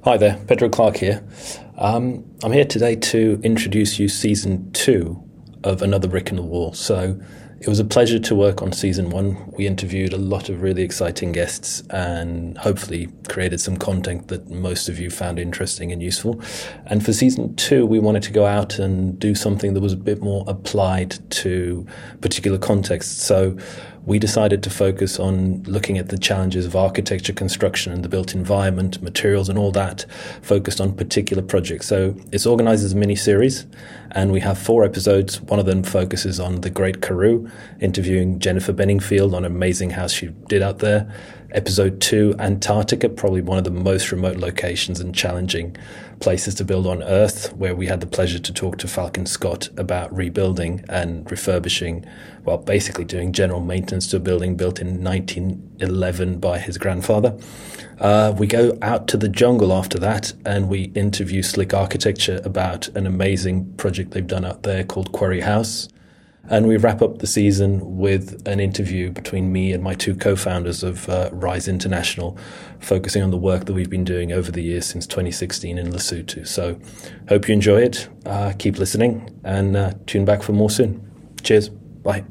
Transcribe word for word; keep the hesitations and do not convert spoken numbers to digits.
Hi there, Pedro Clark here. Um, I'm here today to introduce you season two of Another Brick in the Wall. So it was a pleasure to work on season one. We interviewed a lot of really exciting guests and hopefully created some content that most of you found interesting and useful. And for season two, we wanted to go out and do something that was a bit more applied to particular contexts. So we decided to focus on looking at the challenges of architecture, construction, and the built environment, materials, and all that, focused on particular projects. So it's organized as a mini-series, and we have four episodes. One of them focuses on the Great Karoo, interviewing Jennifer Benningfield on an amazing house she did out there. Episode two, Antarctica, probably one of the most remote locations and challenging places to build on Earth, where we had the pleasure to talk to Falcon Scott about rebuilding and refurbishing, well, basically doing general maintenance to a building built in nineteen eleven by his grandfather. Uh, we go out to the jungle after that, and we interview Slick Architecture about an amazing project they've done out there called Quarry House. And we wrap up the season with an interview between me and my two co-founders of uh, Rise International, focusing on the work that we've been doing over the years since twenty sixteen in Lesotho. So hope you enjoy it. Uh, keep listening and uh, tune back for more soon. Cheers. Bye.